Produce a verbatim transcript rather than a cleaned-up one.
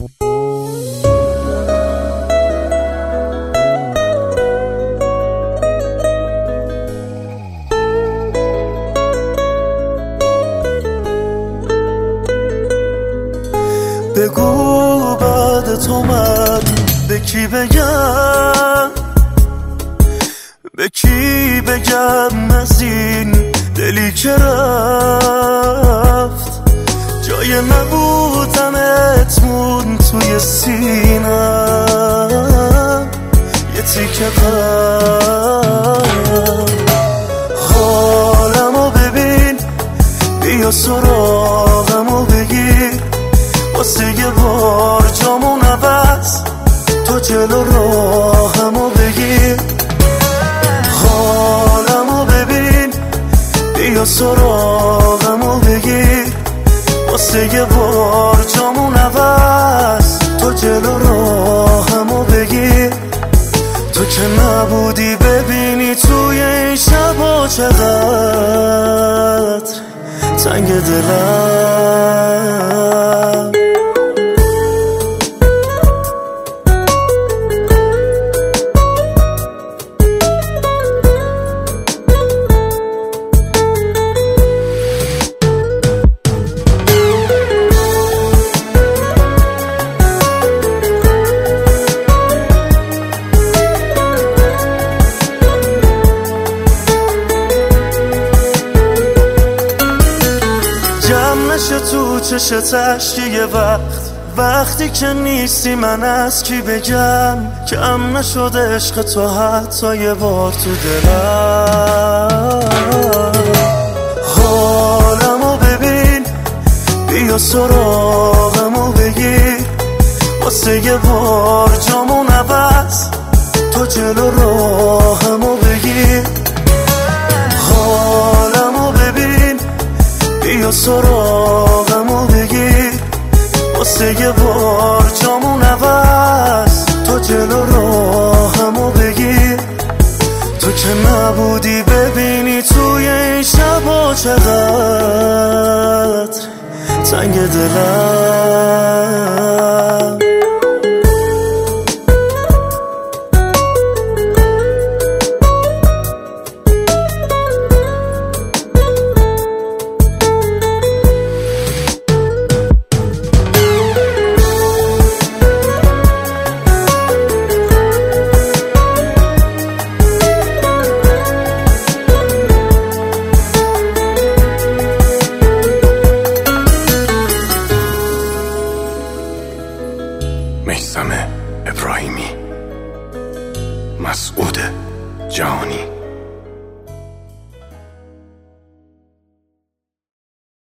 بگو بعد تو من به کی بگم، به کی بگم از این دلی که رفت، جای نبودنت مون توی سینم یه تیکه قلب. حالمو ببین، بیا سراغمو بگیر، واسه یه بار جامون عوض تو جلو راهمو بگیر. حالمو ببین، بیا سراغمو بگیر، واسه یه بار جامون عوض تو جلو راهمو بگیر. تو که نبودی ببینی توی این شبا چقدر تنگ دلم. تو چشتش یه وقت، وقتی که نیستی من از کی بگم، کم نشد عشق تو حتی یه بار تو دلم. حالمو ببین، بیا سراغمو بگیر، واسه یه بار جامون عوض تو جلو راهمو بگیر. حالمو ببین، بیا سراغمو بگیر، واسه یه بار جامون عوض تو جلو راهمو بگیر. تو که نبودی ببینی توی این شبا چقدر تنگ دلم. میثم ابراهیمی، مسعود جهانی.